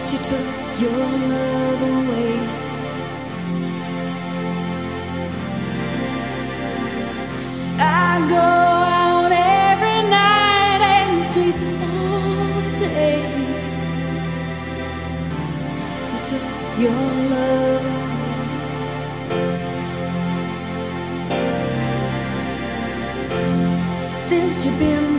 since you took your love away. I go out every night and sleep all day since you took your love away. Since you've been